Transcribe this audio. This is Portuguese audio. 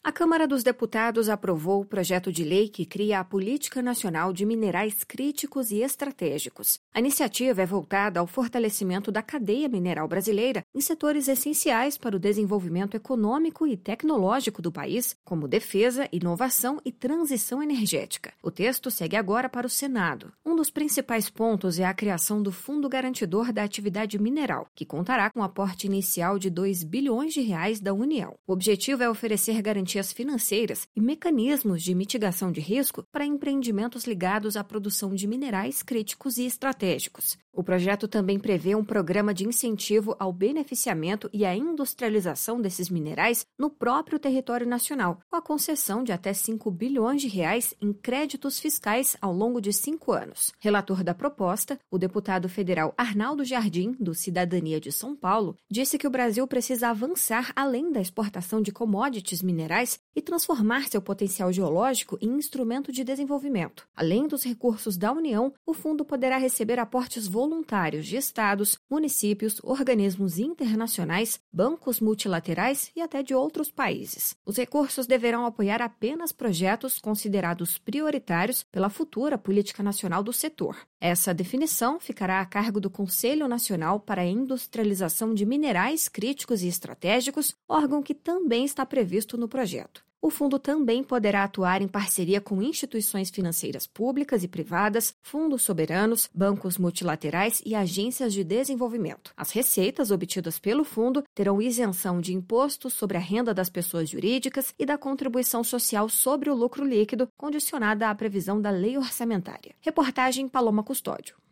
A Câmara dos Deputados aprovou o projeto de lei que cria a Política Nacional de Minerais Críticos e Estratégicos. A iniciativa é voltada ao fortalecimento da cadeia mineral brasileira em setores essenciais para o desenvolvimento econômico e tecnológico do país, como defesa, inovação e transição energética. O texto segue agora para o Senado. Um dos principais pontos é a criação do Fundo Garantidor da Atividade Mineral, que contará com um aporte inicial de R$ 2 bilhões da União. O objetivo é oferecer garantias financeiras e mecanismos de mitigação de risco para empreendimentos ligados à produção de minerais críticos e estratégicos. O projeto também prevê um programa de incentivo ao beneficiamento e à industrialização desses minerais no próprio território nacional, com a concessão de até R$ 5 bilhões em créditos fiscais ao longo de 5 anos. Relator da proposta, o deputado federal Arnaldo Jardim, do Cidadania de São Paulo, disse que o Brasil precisa avançar além da exportação de commodities minerais e transformar seu potencial geológico em instrumento de desenvolvimento. Além dos recursos da União, o fundo poderá receber aportes voluntários de estados, municípios, organismos internacionais, bancos multilaterais e até de outros países. Os recursos deverão apoiar apenas projetos considerados prioritários pela futura política nacional do setor. Essa definição ficará a cargo do Conselho Nacional para a Industrialização de Minerais Críticos e Estratégicos, órgão que também está previsto no projeto. O fundo também poderá atuar em parceria com instituições financeiras públicas e privadas, fundos soberanos, bancos multilaterais e agências de desenvolvimento. As receitas obtidas pelo fundo terão isenção de impostos sobre a renda das pessoas jurídicas e da contribuição social sobre o lucro líquido, condicionada à previsão da lei orçamentária. Reportagem Paloma Custódio.